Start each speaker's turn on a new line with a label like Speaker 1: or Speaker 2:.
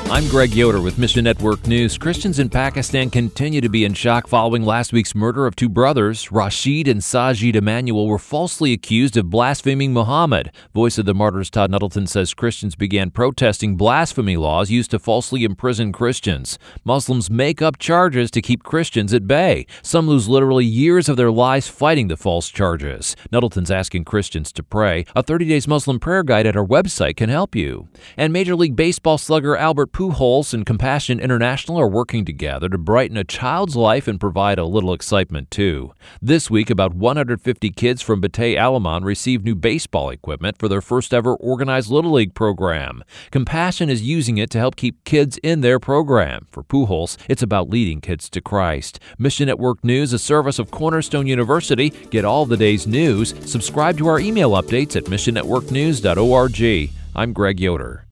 Speaker 1: I'm Greg Yoder with Mission Network News. Christians in Pakistan continue to be in shock following last week's murder of two brothers. Rashid and Sajid Emanuel were falsely accused of blaspheming Muhammad. Voice of the Martyrs Todd Nuttleton says Christians began protesting blasphemy laws used to falsely imprison Christians. Muslims make up charges to keep Christians at bay. Some lose literally years of their lives fighting the false charges. Nuttleton's asking Christians to pray. A 30 Days Muslim Prayer Guide at our website can help you. And Major League Baseball slugger Albert Pujols and Compassion International are working together to brighten a child's life and provide a little excitement, too. This week, about 150 kids from Batey Alaman received new baseball equipment for their first-ever organized Little League program. Compassion is using it to help keep kids in their program. For Pujols, it's about leading kids to Christ. Mission Network News, a service of Cornerstone University. Get all the day's news. Subscribe to our email updates at missionnetworknews.org. I'm Greg Yoder.